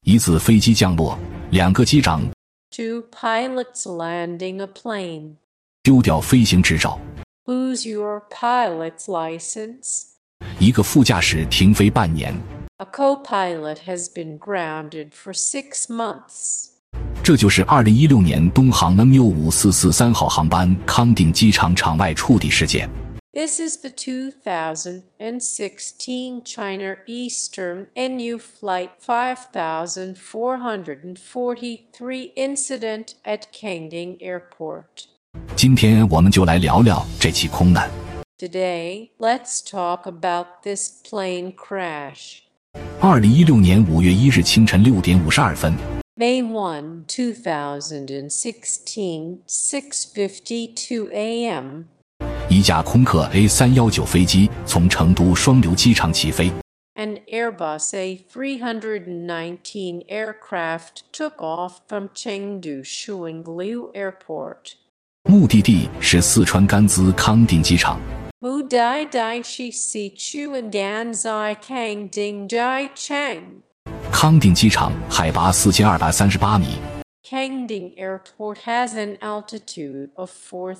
一次飞机降落，两个机长 Two pilots landing a plane. 丢掉飞行执照， Lose your pilot's license. 一个副驾驶停飞半年。 A co-pilot has been grounded for 6 months. 这就是2016年东航 MU5443号航班康定机场场外触底事件。 This is the 2016 China Eastern NU Flight 5443 incident at Kangding Airport. 今天我们就来聊聊这起空难。 Today, let's talk about this plane crash. 2016年5月1日清晨6点52分， May 1, 2016, 6:52 a.m. 一架空客 A319 飞机从成都双流机场起飞， An Airbus A319 aircraft took off from Chengdu Shuangliu Airport. 目的地是四川甘孜康定机场。 Mudai Dai Shi Si Chu and Danzai Kangding Dai Cheng. 康定机场海拔4238米， Kangding Airport has an altitude of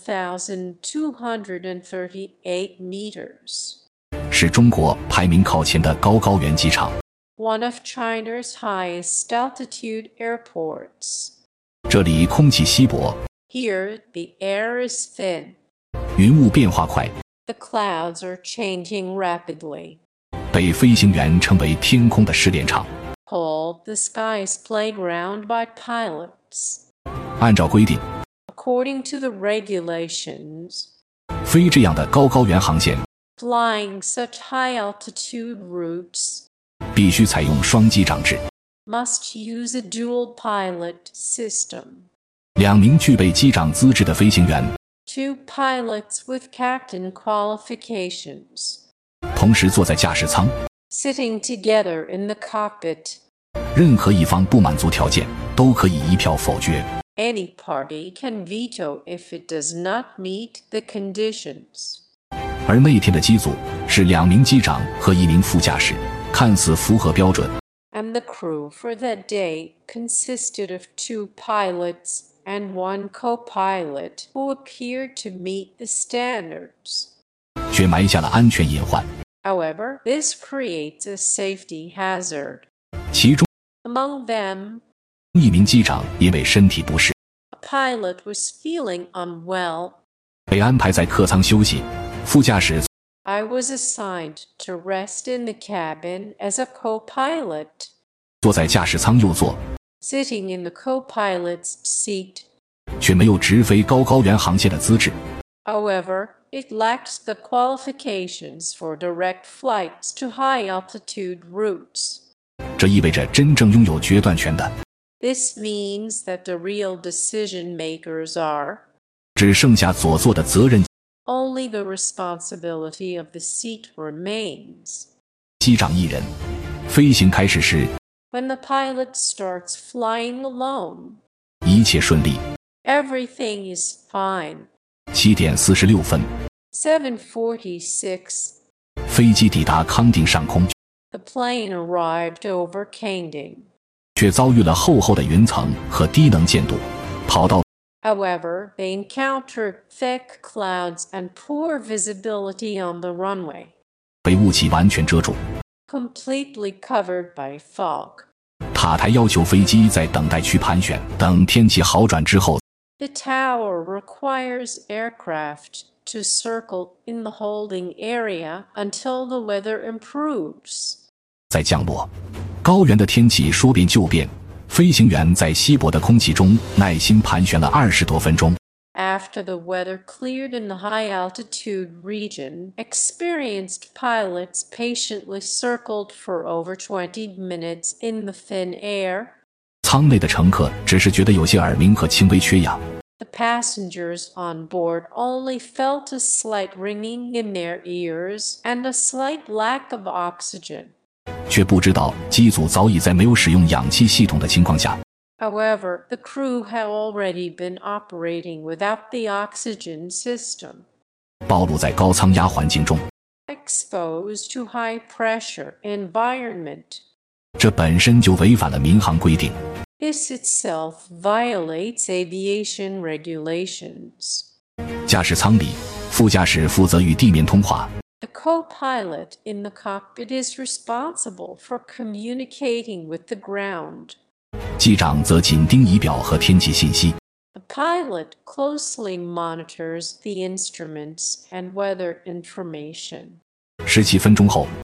4,238 meters. 是中国排名靠前的高原机场。 One of China's highest altitude airports. 这里空气稀薄， Here, the air is thin. 云雾变化快， The clouds are changing rapidly. 被飞行员称为天空的试炼场。 Called the sky's playground by pilots. 按照规定， According to the regulations, 飞这样的高原航线 flying such high altitude routes 必须采用双机长制， must use a dual pilot system. 两名具备机长资质的飞行员 Two pilots with captain qualifications 同时坐在驾驶舱， sitting together in the cockpit. 任何一方不满足条件都可以一票否决。 Any party can veto if it does not meet the conditions. 而那天的机组是2名机长和1名副驾驶，看似符合标准， And the crew for that day consisted of 2 pilots and 1 co-pilot who appeared to meet the standards. 却埋下了安全隐患。 However, this creates a safety hazard. 其中 Among them, 1名机长因为身体不适， a pilot was feeling unwell. 被安排在客舱休息，副驾驶 I was assigned to rest in the cabin as a co-pilot, 坐在驾驶舱右座， sitting in the co-pilot's seat. 却没有直飞高原航线的资质。 However, it lacked the qualifications for direct flights to high-altitude routes. 这意味着真正拥有决断权的 This means that the real decision makers are 只剩下左座的责任 only the responsibility of the seat remains. 机长1人。飞行开始时， When the pilot starts flying alone, 一切顺利。 everything is fine. 7点46分， 7:46, 飞机抵达康定上空， the plane arrived over Kangding. 却遭遇了厚的云层和低能见度，跑道 However, they encountered thick clouds and poor visibility on the runway, 被雾气完全遮住。 completely covered by fog. 塔台要求飞机在等待区盘旋，等天气好转之后， The tower requires aircraft to circle in the holding area until the weather improves. 再降落。高原的天气说变就变，飞行员在稀薄的空气中耐心盘旋了20多分钟。 After the weather cleared in the high-altitude region, experienced pilots patiently circled for over 20 minutes in the thin air. 舱内的乘客只是觉得有些耳鸣和轻微缺氧， The passengers on board only felt a slight ringing in their ears and a slight lack of oxygen. 却不知道机组早已在没有使用氧气系统的情况下， However, the crew had already been operating without the oxygen system, 暴露在高舱压环境中。 exposed to high-pressure environment. 这本身就违反了民航规定。 This itself violates aviation regulations. 驾驶舱里，副驾驶负责与地面通话。 The co-pilot in the cockpit is responsible for communicating with the ground. 机长则紧盯仪表和天气信息。 The pilot closely monitors the instruments and weather information. 17分钟后，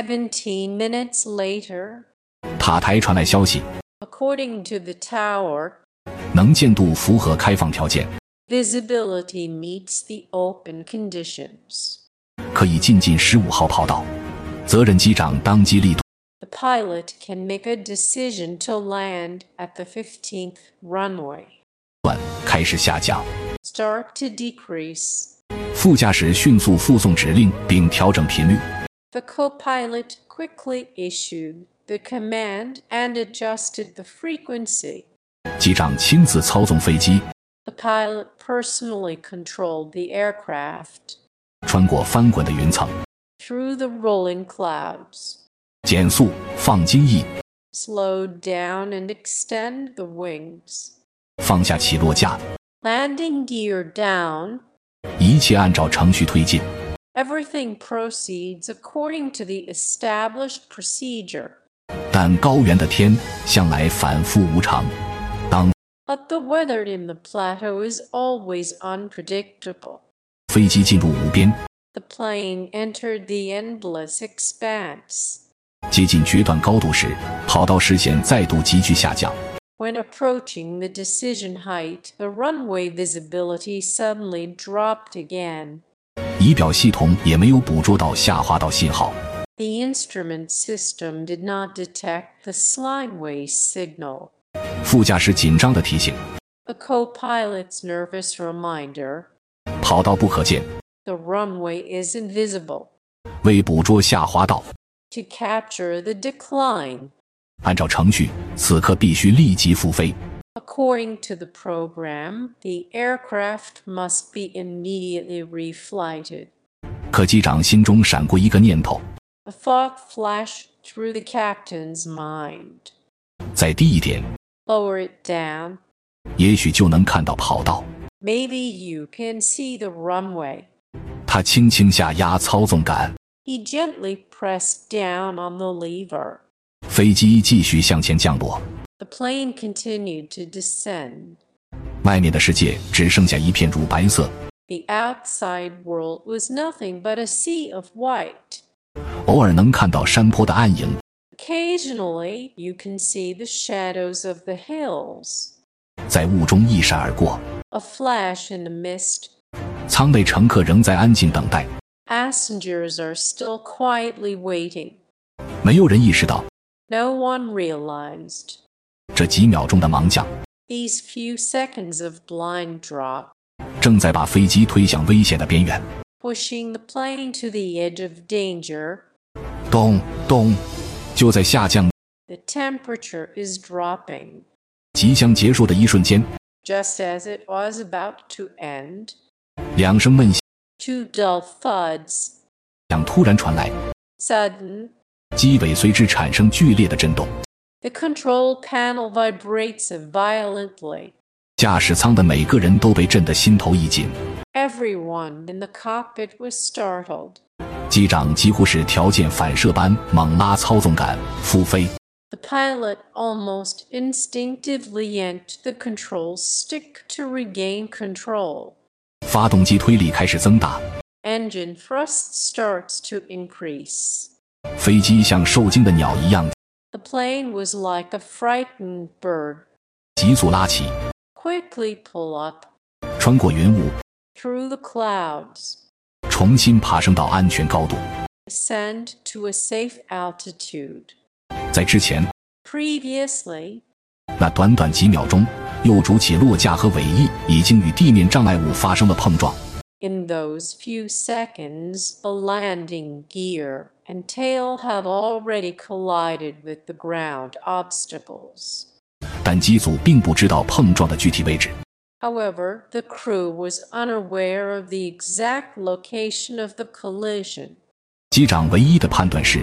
17 minutes later, 塔台传来消息， according to the tower, 能见度符合开放条件， visibility meets the open conditions. 可以进近15号跑道。责任机长当机立断， The pilot can make a decision to land at the 15th runway. 开始下降。 Start to decrease. 副驾驶迅速附送指令并调整频率。 The co-pilot quickly issued the command and adjusted the frequency. 机长亲自操纵飞机， The pilot personally controlled the aircraft 穿过翻滚的云层， through the rolling clouds. 减速，放襟翼， Slow down and extend the wings. 放下起落架， Landing gear down. 一切按照程序推进。 Everything proceeds according to the established procedure. 但高原的天向来反复无常，当 But the weather in the plateau is always unpredictable. 飞机进入无边， The plane entered the endless expanse. 接近决断高度时，跑道视线再度急剧下降。 When approaching the decision height, the runway visibility suddenly dropped again. 仪表系统也没有捕捉到下滑道信号。 The instrument system did not detect the slimeway signal. 副驾驶紧张地提醒， The co-pilot's nervous reminder, 跑道不可见， the runway is invisible. 为捕捉下滑道， To capture the decline. 按照程序，此刻必须立即复飞。 According to the program, the aircraft must be immediately reflighted. 可机长心中闪过一个念头， A thought flashed through the captain's mind. 再低一点， Lower it down. 也许就能看到跑道。 Maybe you can see the runway. 他轻轻下压操纵杆， He gently pressed down on the lever. 飞机继续向前降落。 The plane continued to descend. 外面的世界只剩下一片乳白色， The outside world was nothing but a sea of white. 偶尔能看到山坡的暗影， Occasionally, you can see the shadows of the hills. 在雾中一闪而过。 A flash in the mist. 舱内乘客仍在安静等待， Passengers are still quietly waiting. 没有人意识到 No one realized. 这几秒钟的盲降 These few seconds of blind drop, 正在把飞机推向危险的边缘。 pushing the plane to the edge of danger. 咚咚，就在下降 The temperature is dropping. 即将结束的一瞬间， Just as it was about to end, 两声闷响 two dull thuds. 突然传来， Sudden, 机尾随之产生剧烈的震动， the control panel vibrates violently. 驾驶舱的每个人都被震得心头一紧。 Everyone in the cockpit was startled. 机长几乎是条件反射般猛拉操纵杆复飞， The pilot almost instinctively yanked the control stick to regain control. 发动机推力开始增大， Engine thrust starts to increase. 飞机像受惊的鸟一样 The plane was like a frightened bird. 急速拉起， Quickly pull up 穿过云雾， through the clouds. 重新爬升到安全高度。 Ascend to a safe altitude. 在之前 Previously, 那短短几秒钟，右主起落架和尾翼已经与地面障碍物发生了碰撞。 in those few seconds, the landing gear and tail had already collided with the ground obstacles. 但机组并不知道碰撞的具体位置。 However, the crew was unaware of the exact location of the collision. 机长唯一的判断是，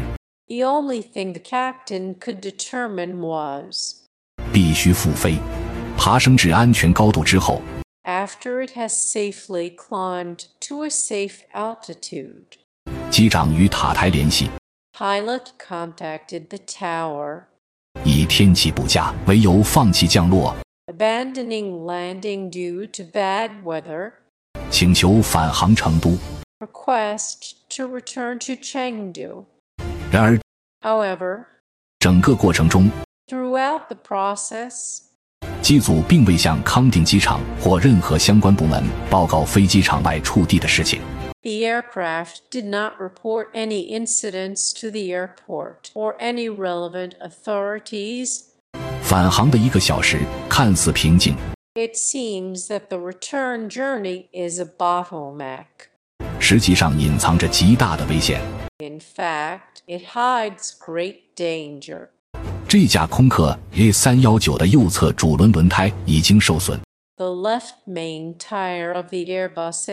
The only thing the captain could determine was, 必须复飞。爬升至安全高度之后， after it has safely climbed to a safe altitude, 机长与塔台联系， pilot contacted the tower, 以天气不佳为由放弃降落， abandoning landing due to bad weather, 请求返航成都。 request to return to Chengdu. 然而， However, 整个过程中， throughout the process, 机组并未向康定机场或任何相关部门报告飞机场外触地的事情。 the aircraft did not report any incidents to the airport or any relevant authorities. 返航的1个小时看似平静， It seems that the return journey is a bottleneck. 实际上隐藏着极大的危险。 In fact, it hides great danger. 这架空客 A319 的右侧主轮轮胎已经受损， The left main tire of the Airbus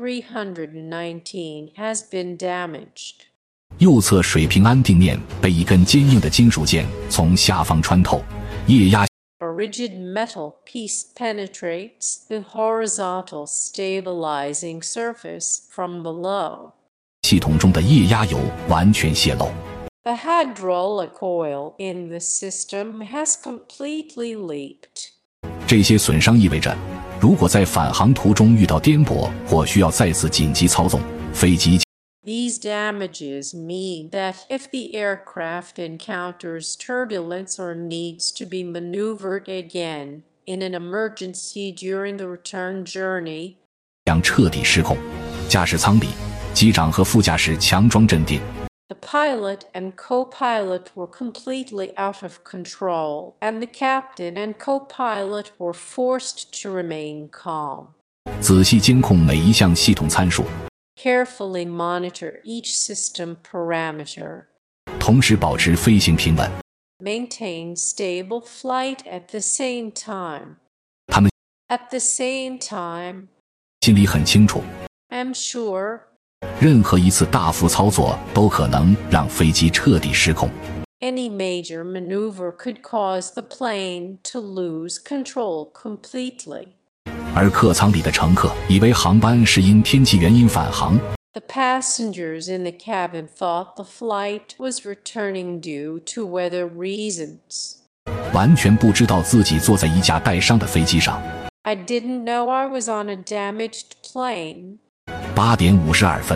A319 has been damaged. 右侧水平安定面被一根坚硬的金属件从下方穿透，液压 A rigid metal piece penetrates the horizontal stabilizing surface from below. 系统中的液压油完全泄漏。 The hydraulic oil in the system has completely leaked. 这些损伤意味着，如果在返航途中遇到颠簸或需要再次紧急操纵，飞机 These damages mean that if the aircraft encounters turbulence or needs to be maneuvered again in an emergency during the return journey, 将彻底失控。驾驶舱里，机长和副驾驶强装镇定， the pilot and co-pilot were completely out of control, and the captain and co-pilot were forced to remain calm. 仔细监控每一项系统参数， Carefully monitor each system parameter. 同时保持飞行平稳。 Maintain stable flight at the same time. 他们 At the same time, 心里很清楚， I'm sure 任何一次大幅操作都可能让飞机彻底失控。 any major maneuver could cause the plane to lose control completely. 而客舱里的乘客以为航班是因天气原因返航， The passengers in the cabin thought the flight was returning due to weather reasons. 完全不知道自己坐在一架带伤的飞机上。 I didn't know I was on a damaged plane. 8点52分，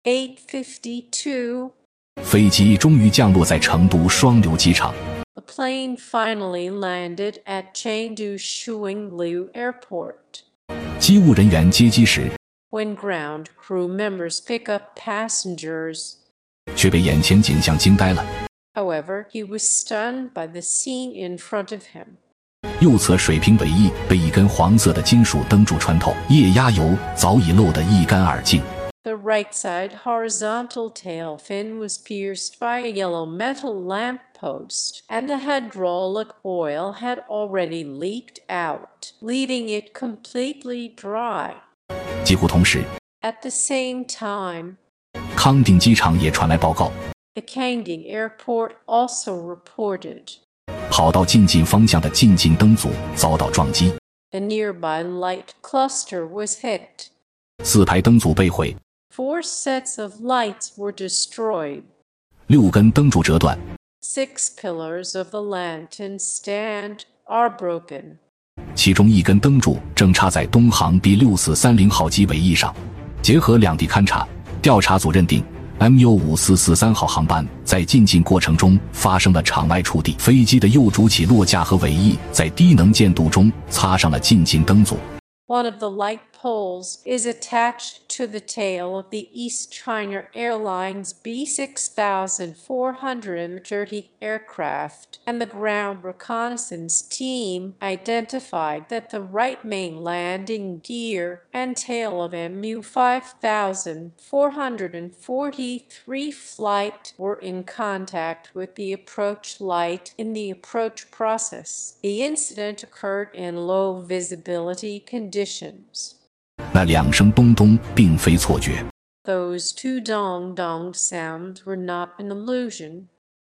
8:52, 飞机终于降落在成都双流机场。 the plane finally landed at Chengdu Shuangliu Airport. 机务人员接机时， When ground crew members pick up passengers, 却被眼前景象惊呆了。 however, he was stunned by the scene in front of him. 右侧水平尾翼被一根黄色的金属灯柱穿透，液压油早已漏得一干二净。 The right side horizontal tail fin was pierced by a yellow metal lamppost, and the hydraulic oil had already leaked out, leaving it completely dry. 几乎同时， At the same time, 康定机场也传来报告， the Kangding Airport also reported 跑道进近方向的进近灯组遭到撞击， the nearby light cluster was hit. 4排灯组被毁， 4 sets of lights were destroyed. 6根灯柱折断， 6 pillars of the lantern stand are broken. 其中1根灯柱正插在东航 B6430 号机尾翼上。结合两地勘察，调查组认定 MU5443 号航班在进近过程中发生了场外触地，飞机的右主起落架和尾翼在低能见度中擦上了进近灯组。 One of the light poles is attached to the tail of the East China Airlines B6430 aircraft, and the ground reconnaissance team identified that the right main landing gear and tail of MU5443 flight were in contact with the approach light in the approach process. The incident occurred in low visibility conditions. 那2声咚咚并非错觉， Those 2 dong-dong sounds were not an illusion.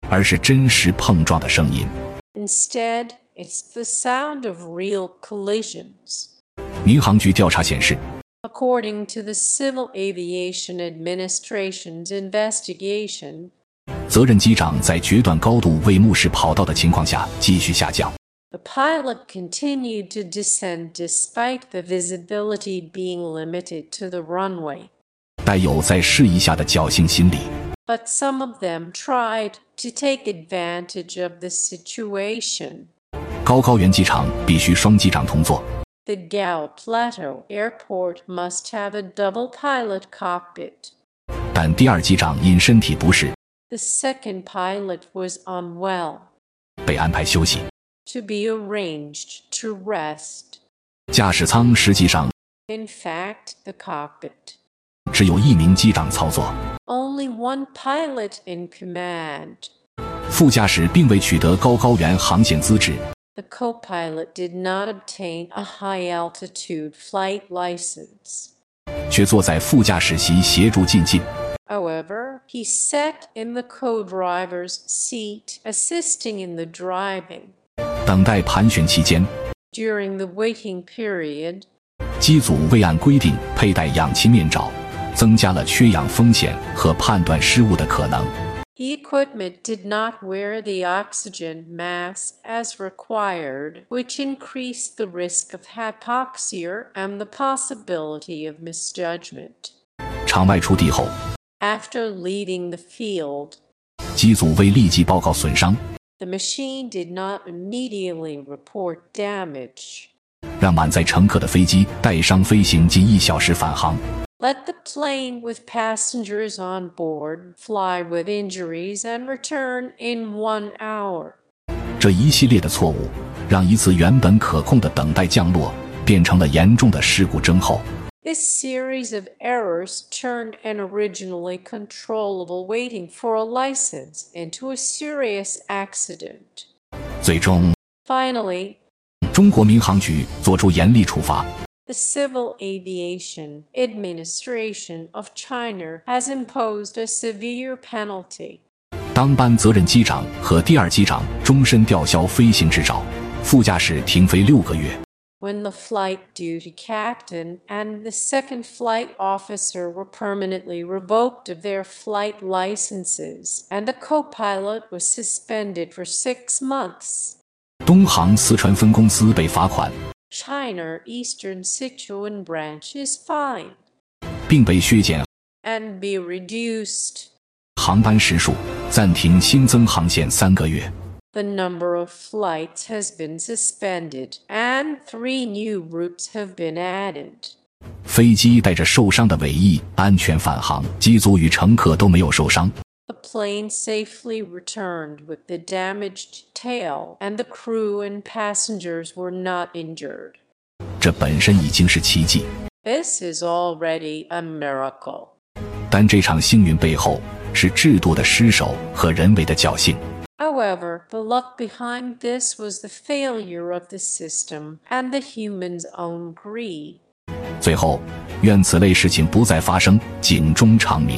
而是真实碰撞的声音。 Instead, it's the sound of real collisions. 民航局调查显示， According to the Civil Aviation Administration's investigation, 责任机长在决断高度未目视跑道的情况下继续下降。 the pilot continued to descend despite the visibility being limited to the runway. 带有在试一下的侥幸心理。 But some of them tried to take advantage of the situation. 高原机场必须双机长同坐， The Gao Plateau Airport must have a double pilot cockpit. 但第二机长因身体不适 The second pilot was unwell, 被安排休息。 to be arranged to rest. 驾驶舱实际上 In fact, the cockpit. 只有一名机长操作， Only one pilot in command. 副驾驶并未取得高原航线资质， The co-pilot did not obtain a high-altitude flight license. 却坐在副驾驶席协助进近。 However, he sat in the co-driver's seat, assisting in the driving. 等待盘旋期间， During the waiting period, 机组未按规定佩戴氧气面罩，增加了缺氧风险和判断失误的可能。 the equipment did not wear the oxygen mask as required, which increased the risk of hypoxia and the possibility of misjudgment. 场外出地后， After leaving the field, 机组未立即报告损伤， the machine did not immediately report damage. 让满载乘客的飞机带伤飞行近1小时返航。 Let the plane with passengers on board fly with injuries and return in 1 hour. 这一系列的错误，让一次原本可控的等待降落变成了严重的事故征候。 This series of errors turned an originally controllable waiting for a license into a serious accident. 最终， Finally, 中国民航局作出严厉处罚。 the Civil Aviation Administration of China has imposed a severe penalty. 当班责任机长和第二机长终身吊销飞行执照，副驾驶停飞6个月。 When the flight duty captain and the second flight officer were permanently revoked of their flight licenses, and the co-pilot was suspended for 6 months. 东航四川分公司被罚款， China Eastern Sichuan branch is fined 并被削减 and be reduced. 航班时数，暂停新增航线3个月。 The number of flights has been suspended, and 3 new routes have been added. 飞机带着受伤的尾翼安全返航，机组与乘客都没有受伤。 The plane safely returned with the damaged tail, and the crew and passengers were not injured. 这本身已经是奇迹， This is already a miracle. 但这场幸运背后是制度的失守和人为的侥幸。 However, the luck behind this was the failure of the system and the human's own greed. 最后，愿此类事情不再发生，警钟长鸣。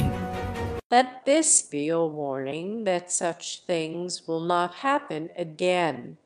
Let this be a warning that such things will not happen again.